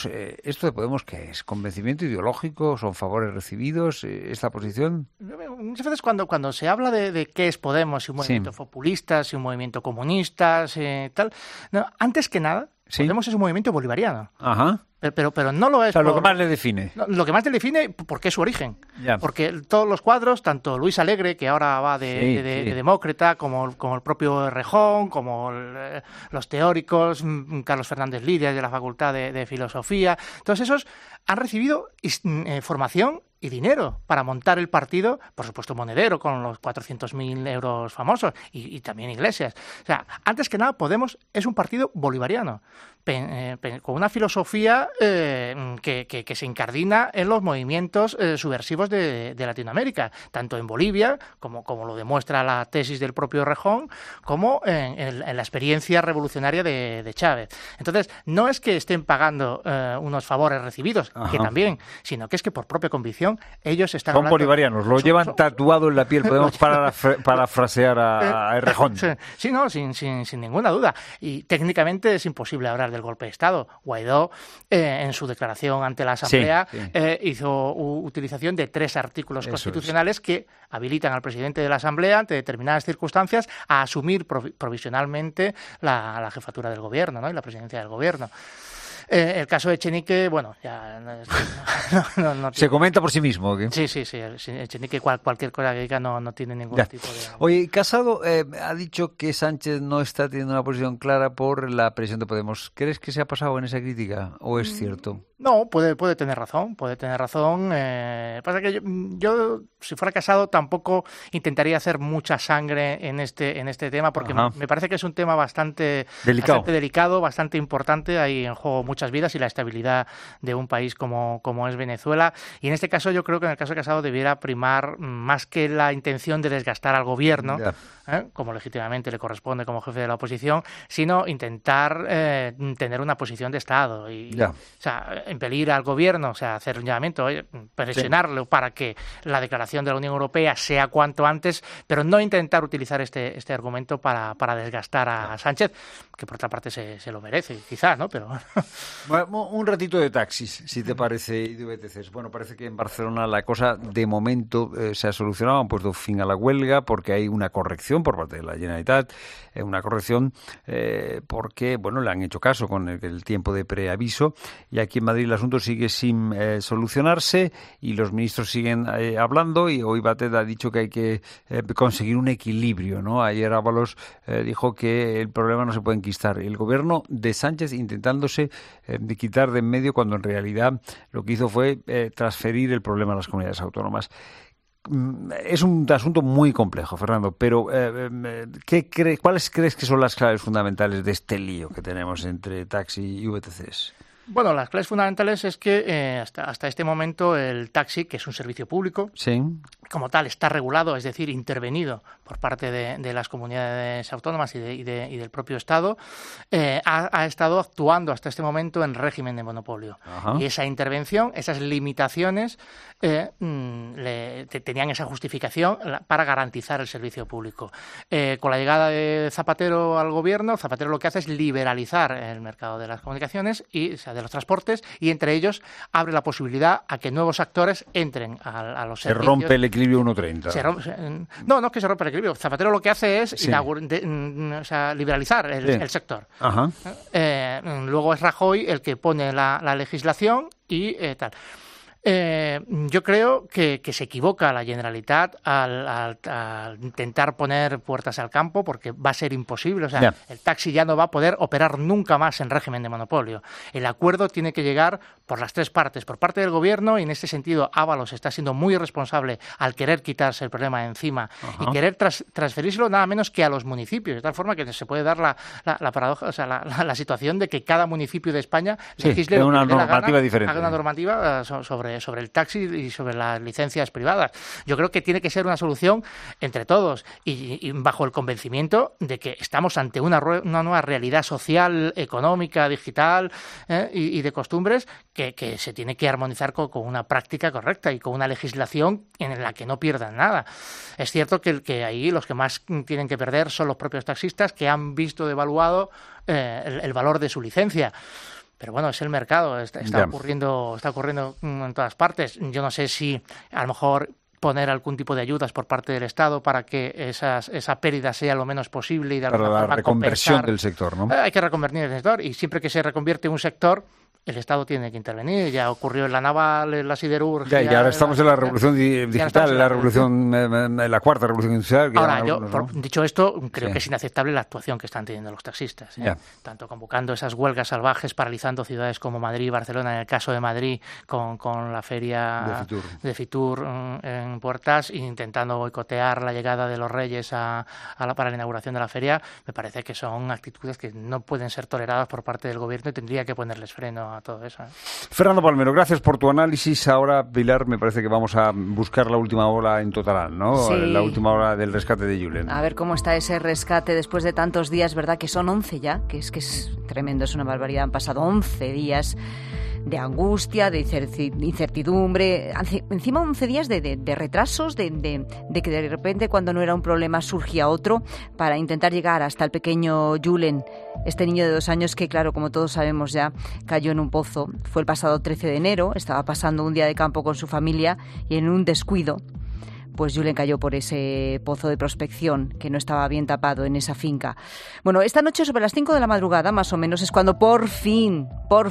Speaker 1: qué es? ¿Convencimiento ideológico? ¿Son favores recibidos? ¿Esta posición?
Speaker 25: Muchas veces cuando se habla de qué es Podemos, si un movimiento populista, si un movimiento comunista, tal, antes que nada, Podemos es un movimiento bolivariano.
Speaker 1: Ajá.
Speaker 25: Pero no lo es.
Speaker 1: O sea, lo que más le define.
Speaker 25: Lo que más le define, porque es su origen. Porque todos los cuadros, tanto Luis Alegre, que ahora va de demócrata, como el propio Errejón, como los teóricos, Carlos Fernández Lidia de la Facultad de Filosofía, todos esos han recibido formación y dinero para montar el partido, por supuesto Monedero, con los 400.000 euros famosos, y también Iglesias. O sea, antes que nada, Podemos es un partido bolivariano, con una filosofía que se incardina en los movimientos subversivos de Latinoamérica, tanto en Bolivia, como lo demuestra la tesis del propio Errejón, como en la experiencia revolucionaria de Chávez. Entonces, no es que estén pagando unos favores recibidos, que también, sino que es que por propia convicción ellos están
Speaker 1: Son bolivarianos, lo llevan tatuado en la piel, podemos parafrasear a Errejón.
Speaker 25: Sí, no, sin ninguna duda. Y técnicamente es imposible hablar del golpe de Estado. Guaidó, en su declaración ante la Asamblea, hizo utilización de 3 artículos constitucionales que habilitan al presidente de la Asamblea, ante determinadas circunstancias, a asumir provisionalmente la jefatura del gobierno, ¿no? Y la presidencia del gobierno. El caso de Echenique, ya... No
Speaker 1: se comenta por sí mismo. ¿Qué?
Speaker 25: Sí. Echenique, cualquier cosa que diga no tiene ningún tipo de...
Speaker 1: Oye, Casado ha dicho que Sánchez no está teniendo una posición clara por la presión de Podemos. ¿Crees que se ha pasado en esa crítica o es cierto?
Speaker 25: No, puede tener razón. Pasa que yo, si fuera Casado, tampoco intentaría hacer mucha sangre en este tema, porque me parece que es un tema bastante delicado, bastante importante. Hay en juego muchos muchas vidas y la estabilidad de un país como es Venezuela. Y en este caso yo creo que en el caso de Casado debiera primar más que la intención de desgastar al gobierno, como legítimamente le corresponde como jefe de la oposición, sino intentar tener una posición de Estado y o sea, impedir al gobierno, o sea, hacer un llamamiento, presionarlo para que la declaración de la Unión Europea sea cuanto antes, pero no intentar utilizar este argumento para desgastar a Sánchez, que por otra parte se lo merece, quizás, ¿no? Pero
Speaker 1: bueno, un ratito de taxis, si te parece, y de VTCs. Bueno, parece que en Barcelona la cosa de momento se ha solucionado, han puesto fin a la huelga porque hay una corrección por parte de la Generalitat, una corrección porque, bueno, le han hecho caso con el tiempo de preaviso, y aquí en Madrid el asunto sigue sin solucionarse y los ministros siguen hablando, y hoy Batet ha dicho que hay que conseguir un equilibrio, ¿no? Ayer Ábalos dijo que el problema no se puede enquistar. El gobierno de Sánchez intentándose quitar de en medio, cuando en realidad lo que hizo fue transferir el problema a las comunidades autónomas. Es un asunto muy complejo, Fernando, pero ¿cuáles crees que son las claves fundamentales de este lío que tenemos entre taxi y VTCs?
Speaker 25: Bueno, las claves fundamentales es que hasta este momento el taxi, que es un servicio público, como tal está regulado, es decir, intervenido por parte de las comunidades autónomas y del propio Estado, ha estado actuando hasta este momento en régimen de monopolio. Y esa intervención, esas limitaciones, tenían esa justificación para garantizar el servicio público. Con la llegada de Zapatero al gobierno, Zapatero lo que hace es liberalizar el mercado de las comunicaciones y de los transportes, y entre ellos abre la posibilidad a que nuevos actores entren a los servicios.
Speaker 1: Se rompe el equilibrio 1.30.
Speaker 25: No es que se rompe el equilibrio. Zapatero lo que hace es liberalizar el sector. Luego es Rajoy el que pone la legislación y tal. Yo creo que se equivoca la Generalitat al intentar poner puertas al campo, porque va a ser imposible. O sea, el taxi ya no va a poder operar nunca más en régimen de monopolio. El acuerdo tiene que llegar por las tres partes, por parte del gobierno, y en este sentido Ábalos está siendo muy responsable al querer quitarse el problema de encima y querer transferírselo nada menos que a los municipios, de tal forma que se puede dar la paradoja, o sea, la situación de que cada municipio de España legisle
Speaker 1: una normativa diferente,
Speaker 25: haga una normativa sobre el taxi y sobre las licencias privadas. Yo creo que tiene que ser una solución entre todos y bajo el convencimiento de que estamos ante una nueva realidad social, económica, digital y de costumbres que se tiene que armonizar con una práctica correcta y con una legislación en la que no pierdan nada. Es cierto que ahí los que más tienen que perder son los propios taxistas, que han visto devaluado el valor de su licencia. Pero bueno, es el mercado, está ocurriendo en todas partes. Yo no sé si a lo mejor poner algún tipo de ayudas por parte del Estado para que esa pérdida sea lo menos posible y de alguna forma
Speaker 1: para la reconversión del sector, ¿no?
Speaker 25: Hay que reconvertir el sector, y siempre que se reconvierte un sector, el Estado tiene que intervenir. Ya ocurrió en la naval, en la siderurgia.
Speaker 1: Y ahora estamos en la revolución digital, en la cuarta revolución industrial.
Speaker 25: Ahora, dicho esto, creo que es inaceptable la actuación que están teniendo los taxistas. Tanto convocando esas huelgas salvajes, paralizando ciudades como Madrid y Barcelona, en el caso de Madrid, con la feria de Fitur en puertas, e intentando boicotear la llegada de los Reyes para la inauguración de la feria. Me parece que son actitudes que no pueden ser toleradas por parte del gobierno y tendría que ponerles freno a todo eso.
Speaker 1: Fernando Palmero, gracias por tu análisis. Ahora, Pilar, me parece que vamos a buscar la última hora en Totalán, ¿no?
Speaker 6: Sí.
Speaker 1: La última hora del rescate de Julen.
Speaker 6: A ver cómo está ese rescate después de tantos días, ¿verdad? Que son 11 ya, que es tremendo, es una barbaridad. Han pasado 11 días de angustia, de incertidumbre, encima 11 días de retrasos, de que de repente, cuando no era un problema, surgía otro, para intentar llegar hasta el pequeño Julen, este niño de 2 años que, claro, como todos sabemos ya, cayó en un pozo. Fue el pasado 13 de enero, estaba pasando un día de campo con su familia y en un descuido, pues Julen cayó por ese pozo de prospección que no estaba bien tapado en esa finca. Bueno, esta noche sobre las 5 de la madrugada, más o menos, es cuando por fin,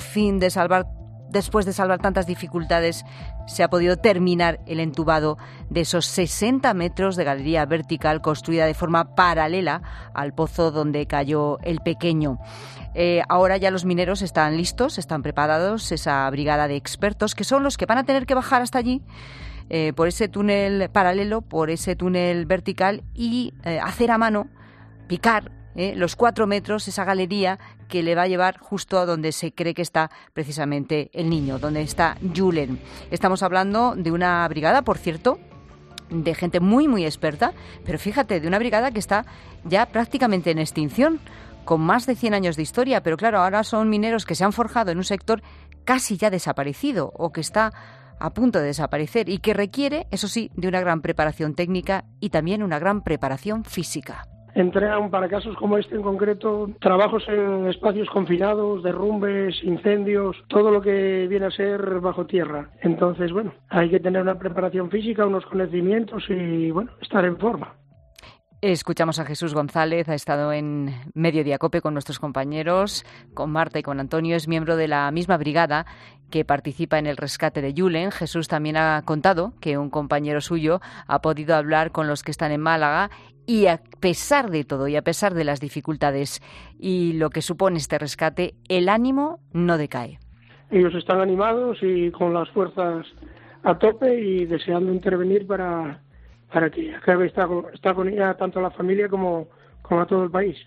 Speaker 6: después de salvar tantas dificultades, se ha podido terminar el entubado de esos 60 metros de galería vertical construida de forma paralela al pozo donde cayó el pequeño. Ahora ya los mineros están listos, están preparados, esa brigada de expertos que son los que van a tener que bajar hasta allí, por ese túnel paralelo, por ese túnel vertical, y hacer a mano, picar los 4 metros, esa galería que le va a llevar justo a donde se cree que está precisamente el niño, donde está Julen. Estamos hablando de una brigada, por cierto, de gente muy, muy experta, pero fíjate, de una brigada que está ya prácticamente en extinción, con más de 100 años de historia, pero claro, ahora son mineros que se han forjado en un sector casi ya desaparecido o que está a punto de desaparecer y que requiere, eso sí, de una gran preparación técnica y también una gran preparación física.
Speaker 7: Entregan para casos como este en concreto, trabajos en espacios confinados, derrumbes, incendios, todo lo que viene a ser bajo tierra. Entonces, bueno, hay que tener una preparación física, unos conocimientos y, bueno, estar en forma.
Speaker 6: Escuchamos a Jesús González, ha estado en Mediodía COPE con nuestros compañeros, con Marta y con Antonio, es miembro de la misma brigada que participa en el rescate de Julen. Jesús también ha contado que un compañero suyo ha podido hablar con los que están en Málaga y a pesar de todo y a pesar de las dificultades y lo que supone este rescate, el ánimo no decae.
Speaker 7: Ellos están animados y con las fuerzas a tope y deseando intervenir para que acabe esta agonía tanto a la familia como a todo el país.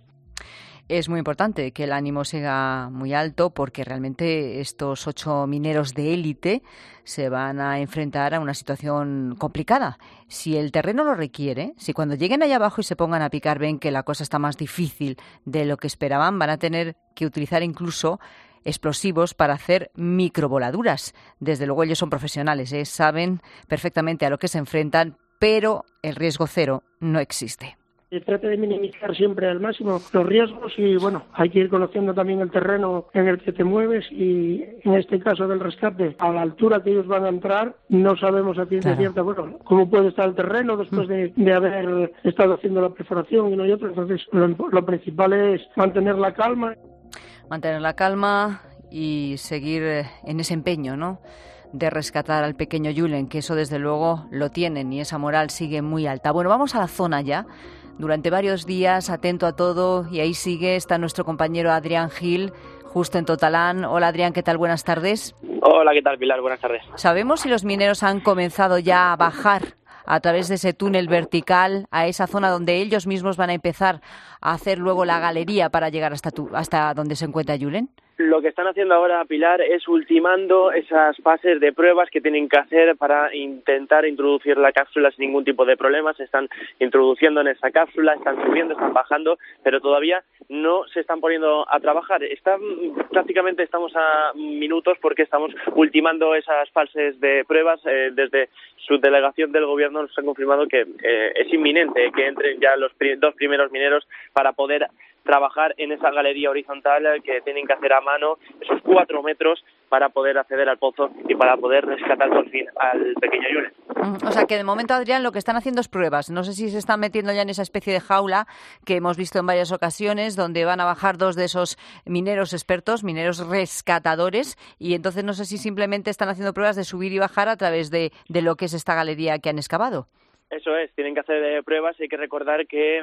Speaker 6: Es muy importante que el ánimo siga muy alto porque realmente estos 8 mineros de élite se van a enfrentar a una situación complicada. Si el terreno lo requiere, si cuando lleguen allá abajo y se pongan a picar ven que la cosa está más difícil de lo que esperaban, van a tener que utilizar incluso explosivos para hacer microvoladuras. Desde luego ellos son profesionales, saben perfectamente a lo que se enfrentan, pero el riesgo cero no existe.
Speaker 7: Se trata de minimizar siempre al máximo los riesgos y, bueno, hay que ir conociendo también el terreno en el que te mueves y, en este caso del rescate, a la altura que ellos van a entrar, no sabemos a ciencia cierta, bueno, cómo puede estar el terreno después de haber estado haciendo la perforación y no hay otro. Entonces, lo principal es mantener la calma.
Speaker 6: Mantener la calma y seguir en ese empeño, ¿no?, de rescatar al pequeño Julen, que eso desde luego lo tienen y esa moral sigue muy alta. Bueno, vamos a la zona ya. Durante varios días, atento a todo, y ahí está nuestro compañero Adrián Gil, justo en Totalán. Hola Adrián, ¿qué tal? Buenas tardes.
Speaker 8: Hola, ¿qué tal, Pilar? Buenas tardes.
Speaker 6: ¿Sabemos si los mineros han comenzado ya a bajar a través de ese túnel vertical a esa zona donde ellos mismos van a empezar a hacer luego la galería para llegar hasta donde se encuentra Julen?
Speaker 8: Lo que están haciendo ahora, Pilar, es ultimando esas fases de pruebas que tienen que hacer para intentar introducir la cápsula sin ningún tipo de problemas. Se están introduciendo en esa cápsula, están subiendo, están bajando, pero todavía no se están poniendo a trabajar. Prácticamente estamos a minutos porque estamos ultimando esas fases de pruebas. Desde su delegación del gobierno nos han confirmado que es inminente que entren ya los 2 primeros mineros para poder trabajar en esa galería horizontal que tienen que hacer a mano, esos 4 metros para poder acceder al pozo y para poder rescatar por fin al pequeño Julen.
Speaker 6: O sea que de momento, Adrián, lo que están haciendo es pruebas. No sé si se están metiendo ya en esa especie de jaula que hemos visto en varias ocasiones, donde van a bajar 2 de esos mineros expertos, mineros rescatadores, y entonces no sé si simplemente están haciendo pruebas de subir y bajar a través de lo que es esta galería que han excavado.
Speaker 8: Eso es, tienen que hacer pruebas. Hay que recordar que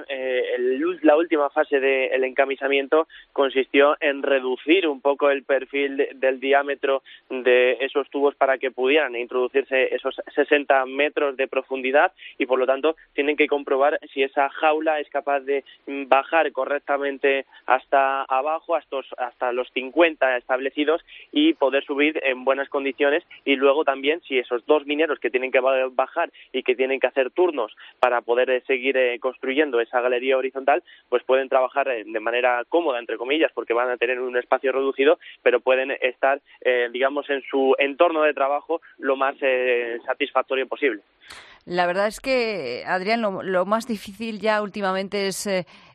Speaker 8: la última fase del encamisamiento consistió en reducir un poco el perfil del diámetro de esos tubos para que pudieran introducirse esos 60 metros de profundidad y, por lo tanto, tienen que comprobar si esa jaula es capaz de bajar correctamente hasta abajo, hasta los 50 establecidos y poder subir en buenas condiciones. Y luego también si esos 2 mineros que tienen que bajar y que tienen que hacer turnos para poder seguir construyendo esa galería horizontal, pues pueden trabajar de manera cómoda, entre comillas, porque van a tener un espacio reducido, pero pueden estar, digamos, en su entorno de trabajo lo más satisfactorio posible.
Speaker 6: La verdad es que, Adrián, lo más difícil ya últimamente es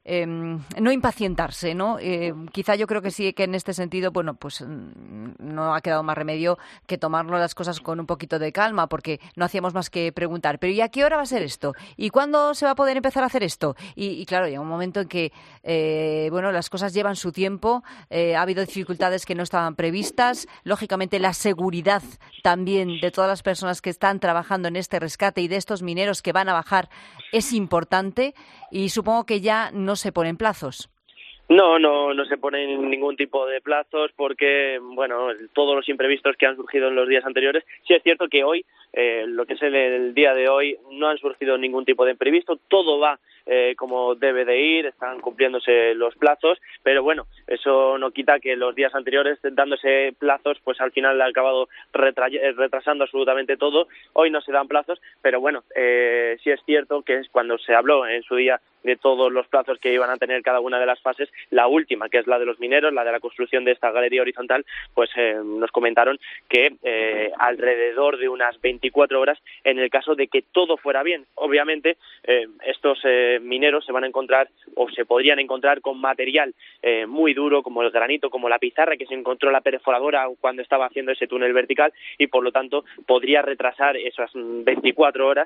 Speaker 6: no impacientarse, ¿no? Quizá yo creo que sí, que en este sentido, bueno, pues no ha quedado más remedio que tomarnos las cosas con un poquito de calma, porque no hacíamos más que preguntar, ¿pero y a qué hora va a ser esto? ¿Y cuándo se va a poder empezar a hacer esto? Y claro, llega un momento en que, bueno, las cosas llevan su tiempo, ha habido dificultades que no estaban previstas, lógicamente la seguridad también de todas las personas que están trabajando en este rescate y de estos mineros que van a bajar es importante y supongo que ya no se ponen plazos.
Speaker 8: No se ponen ningún tipo de plazos porque, bueno, todos los imprevistos que han surgido en los días anteriores, sí es cierto que hoy, lo que es el día de hoy, no han surgido ningún tipo de imprevisto, todo va como debe de ir, están cumpliéndose los plazos, pero bueno, eso no quita que los días anteriores, dándose plazos, pues al final ha acabado retrasando absolutamente todo. Hoy no se dan plazos, pero bueno, sí es cierto que es cuando se habló en su día de todos los plazos que iban a tener cada una de las fases, la última, que es la de los mineros, la de la construcción de esta galería horizontal, pues nos comentaron que alrededor de unas 24 horas en el caso de que todo fuera bien. Obviamente estos mineros se van a encontrar o se podrían encontrar con material muy duro como el granito, como la pizarra que se encontró la perforadora cuando estaba haciendo ese túnel vertical, y por lo tanto podría retrasar esas 24 horas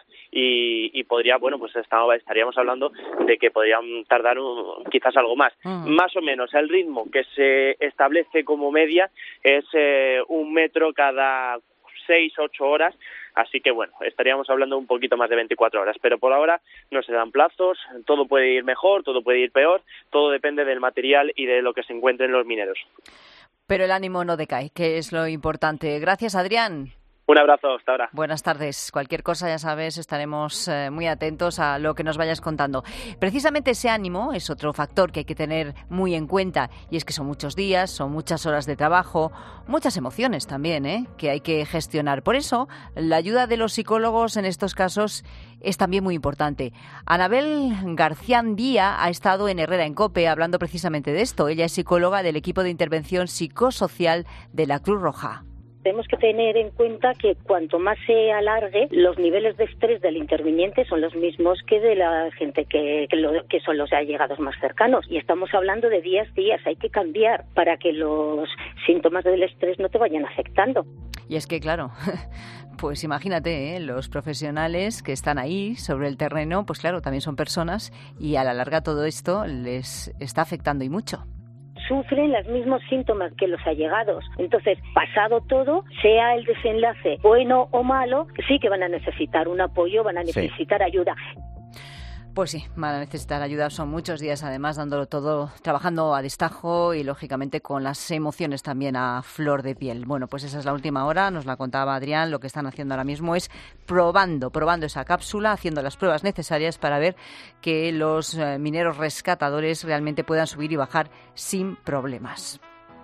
Speaker 8: y podría, bueno, pues estaríamos hablando de que podrían tardar quizás algo más. Más o menos el ritmo que se establece como media es 1 metro cada 6-8 horas, así que bueno, estaríamos hablando un poquito más de 24 horas, pero por ahora no se dan plazos, todo puede ir mejor, todo puede ir peor, todo depende del material y de lo que se encuentren los mineros.
Speaker 6: Pero el ánimo no decae, que es lo importante. Gracias, Adrián.
Speaker 8: Un abrazo, hasta ahora.
Speaker 6: Buenas tardes. Cualquier cosa, ya sabes, estaremos muy atentos a lo que nos vayas contando. Precisamente ese ánimo es otro factor que hay que tener muy en cuenta, y es que son muchos días, son muchas horas de trabajo, muchas emociones también, que hay que gestionar. Por eso, la ayuda de los psicólogos en estos casos es también muy importante. Anabel García-Díaz ha estado en Herrera en COPE hablando precisamente de esto. Ella es psicóloga del equipo de intervención psicosocial de la Cruz Roja.
Speaker 9: Tenemos que tener en cuenta que cuanto más se alargue, los niveles de estrés del interviniente son los mismos que de la gente que son los allegados más cercanos. Y estamos hablando de días. Hay que cambiar para que los síntomas del estrés no te vayan afectando.
Speaker 6: Y es que, claro, pues imagínate, los profesionales que están ahí sobre el terreno, pues claro, también son personas y a la larga todo esto les está afectando y mucho.
Speaker 9: Sufren los mismos síntomas que los allegados. Entonces, pasado todo, sea el desenlace bueno o malo, sí que van a necesitar un apoyo, van a necesitar ayuda.
Speaker 6: Pues sí, van a necesitar ayuda. Son muchos días, además, dándolo todo, trabajando a destajo y, lógicamente, con las emociones también a flor de piel. Bueno, pues esa es la última hora, nos la contaba Adrián. Lo que están haciendo ahora mismo es probando esa cápsula, haciendo las pruebas necesarias para ver que los mineros rescatadores realmente puedan subir y bajar sin problemas.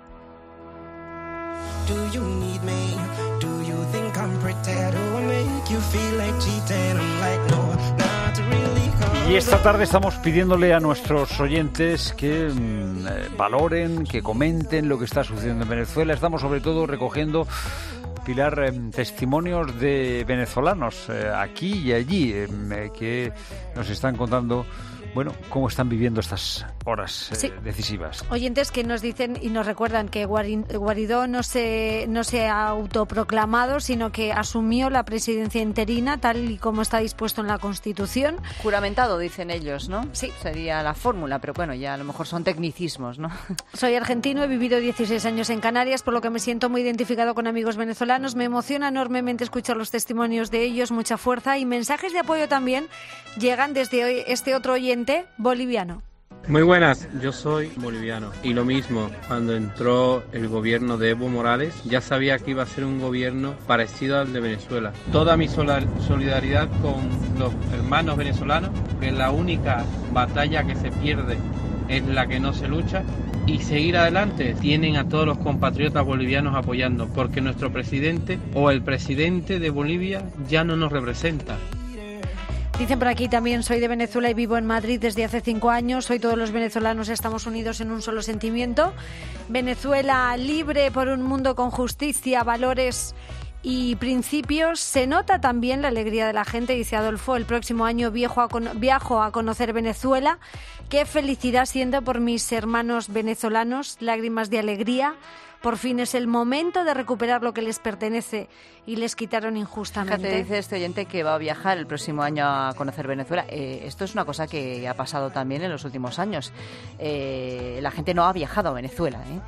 Speaker 21: Do you need me? Do you think I'm pretty? Do I make you feel like cheating? I'm like, no, not really.
Speaker 1: Y esta tarde estamos pidiéndole a nuestros oyentes que valoren, que comenten lo que está sucediendo en Venezuela. Estamos sobre todo recogiendo, Pilar, testimonios de venezolanos aquí y allí que nos están contando, bueno, cómo están viviendo estas horas decisivas.
Speaker 22: Oyentes que nos dicen y nos recuerdan que Guaidó no se ha autoproclamado, sino que asumió la presidencia interina tal y como está dispuesto en la Constitución.
Speaker 6: Juramentado, dicen ellos, ¿no? Sí. Sería la fórmula, pero bueno, ya a lo mejor son tecnicismos, ¿no?
Speaker 22: Soy argentino, he vivido 16 años en Canarias, por lo que me siento muy identificado con amigos venezolanos. Me emociona enormemente escuchar los testimonios de ellos, mucha fuerza y mensajes de apoyo también llegan desde hoy este otro oyente boliviano.
Speaker 11: Muy buenas, yo soy boliviano y lo mismo, cuando entró el gobierno de Evo Morales ya sabía que iba a ser un gobierno parecido al de Venezuela. Toda mi solidaridad con los hermanos venezolanos, que la única batalla que se pierde es la que no se lucha, y seguir adelante. Tienen a todos los compatriotas bolivianos apoyando, porque nuestro presidente o el presidente de Bolivia ya no nos representa.
Speaker 22: Dicen por aquí también, soy de Venezuela y vivo en Madrid desde hace 5 años. Hoy todos los venezolanos estamos unidos en un solo sentimiento. Venezuela libre por un mundo con justicia, valores y principios. Se nota también la alegría de la gente, dice Adolfo. El próximo año viajo a conocer Venezuela. Qué felicidad siento por mis hermanos venezolanos. Lágrimas de alegría. Por fin es el momento de recuperar lo que les pertenece y les quitaron injustamente.
Speaker 6: Fíjate, dice este oyente que va a viajar el próximo año a conocer Venezuela. Esto es una cosa que ha pasado también en los últimos años. La gente no ha viajado a Venezuela,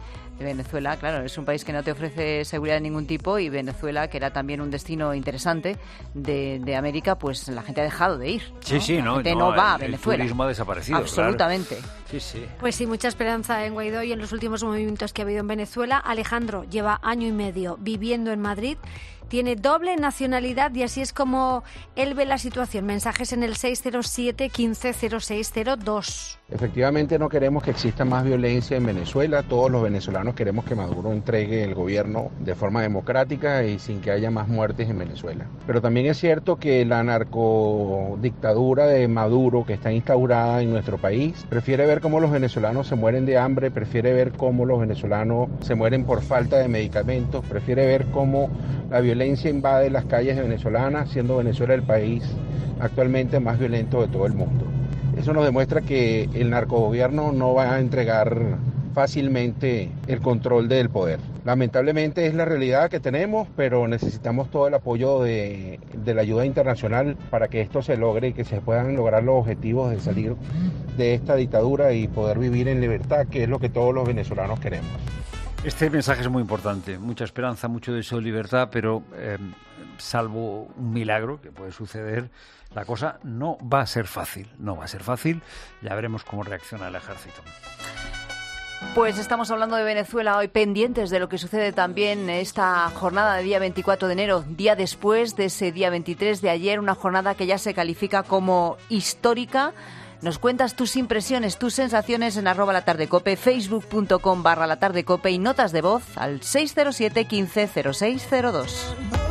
Speaker 6: Venezuela, claro, es un país que no te ofrece seguridad de ningún tipo, y Venezuela, que era también un destino interesante de América, pues la gente ha dejado de ir.
Speaker 1: Sí, sí,
Speaker 6: la gente no va a Venezuela.
Speaker 1: El turismo ha desaparecido.
Speaker 6: Absolutamente.
Speaker 1: Claro. Sí, sí.
Speaker 22: Pues sí, mucha esperanza en Guaidó y en los últimos movimientos que ha habido en Venezuela. Alejandro lleva año y medio viviendo en Madrid. Tiene doble nacionalidad y así es como él ve la situación. Mensajes en el 607 15 0602.
Speaker 23: Efectivamente no queremos que exista más violencia en Venezuela. Todos los venezolanos queremos que Maduro entregue el gobierno de forma democrática y sin que haya más muertes en Venezuela. Pero también es cierto que la narcodictadura de Maduro que está instaurada en nuestro país prefiere ver cómo los venezolanos se mueren de hambre, prefiere ver cómo los venezolanos se mueren por falta de medicamentos, prefiere ver cómo la violencia invade las calles venezolanas, siendo Venezuela el país actualmente más violento de todo el mundo. Eso nos demuestra que el narcogobierno no va a entregar fácilmente el control del poder. Lamentablemente es la realidad que tenemos, pero necesitamos todo el apoyo de la ayuda internacional para que esto se logre y que se puedan lograr los objetivos de salir de esta dictadura y poder vivir en libertad, que es lo que todos los venezolanos queremos.
Speaker 1: Este mensaje es muy importante, mucha esperanza, mucho deseo de libertad, pero salvo un milagro que puede suceder, la cosa no va a ser fácil, ya veremos cómo reacciona el ejército.
Speaker 6: Pues estamos hablando de Venezuela hoy, pendientes de lo que sucede también esta jornada de día 24 de enero, día después de ese día 23 de ayer, una jornada que ya se califica como histórica. Nos cuentas tus impresiones, tus sensaciones en @latardecope, facebook.com/latardecope y notas de voz al 607 15 0602.